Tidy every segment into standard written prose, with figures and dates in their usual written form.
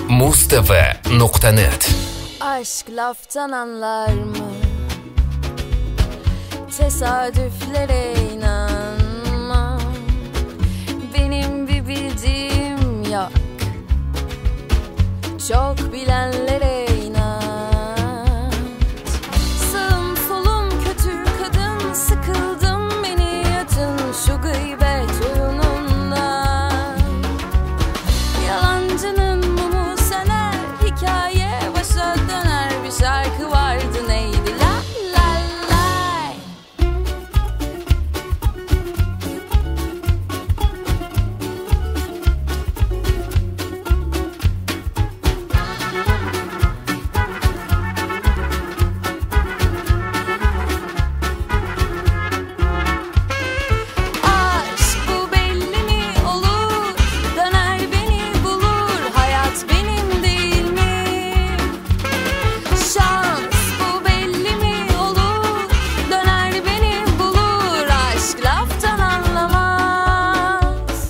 Mustv.net. Aşk laftan anlar mı? Tesadüflere inanma. Benim bir bildiğim yok. Çok bilenlere inat. Sağım solum kötü kadın, sıkıldım beni atın şu gıybet oyunundan. Yalancının mumu söner, hikaye başa döner. Bir şarkı vardı neydi la la lay. Aşk bu belli mi olur, döner beni bulur. Hayat benim değil mi? Şans bu belli mi olur, döner beni bulur. Aşk laftan anlamaz.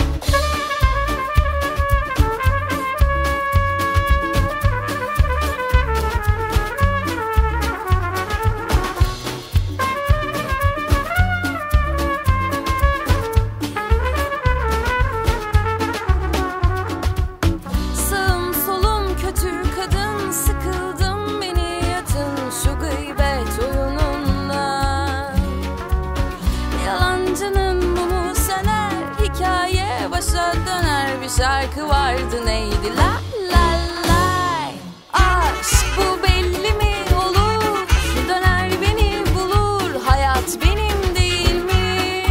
Sağım solum kötü kadın, sıkıldım beni yatın şu gıybet oyunundan. Yalancının mumu söner, hikaye başa döner. Bir şarkı vardı neydi la la lay. Aşk bu belli mi olur, döner beni bulur. Hayat benim değil mi?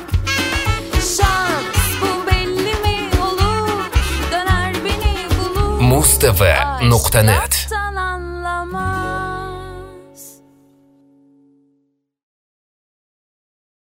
Şans bu belli mi olur, döner beni bulur. Mustv.net. Laftan anlamaz.